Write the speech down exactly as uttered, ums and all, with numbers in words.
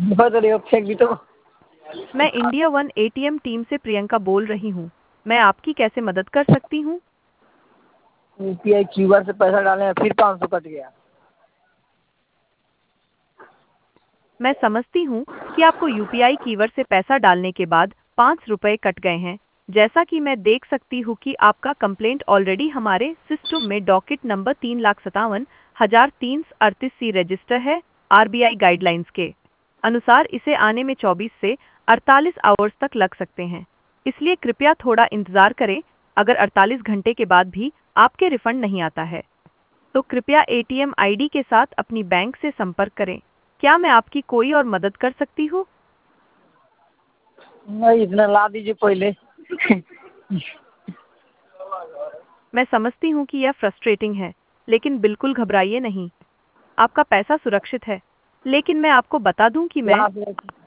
बहुत रही हो फेंक भी तो। मैं इंडिया वन एटीएम टीम से प्रियंका बोल रही हूँ। मैं आपकी कैसे मदद कर सकती हूँ? यूपीआई क्यूआर से पैसा डाले हैं फिर पाँच सौ कट गया। मैं समझती हूँ कि आपको यूपीआई कीवर्ड से पैसा डालने के बाद पाँच रुपये कट गए हैं। जैसा कि मैं देख सकती हूँ कि आपका कंप्लेंट ऑलरेडी हमारे सिस्टम में डॉकेट नंबर तीन लाख सत्तावन हजार तीन सौ अड़तीस सी रजिस्टर है। आरबीआई गाइडलाइंस के अनुसार इसे आने में चौबीस से अड़तालीस आवर्स तक लग सकते हैं, इसलिए कृपया थोड़ा इंतजार करें। अगर अड़तालीस घंटे के बाद भी आपके रिफंड नहीं आता है तो कृपया एटीएम आईडी के साथ अपनी बैंक से संपर्क करें। क्या मैं आपकी कोई और मदद कर सकती हूँ? नहीं, इतना ला दीजिए पहले। मैं समझती हूँ कि यह फ्रस्ट्रेटिंग है, लेकिन बिल्कुल घबराइए नहीं। आपका पैसा सुरक्षित है। लेकिन मैं आपको बता दूं कि मैं ला दे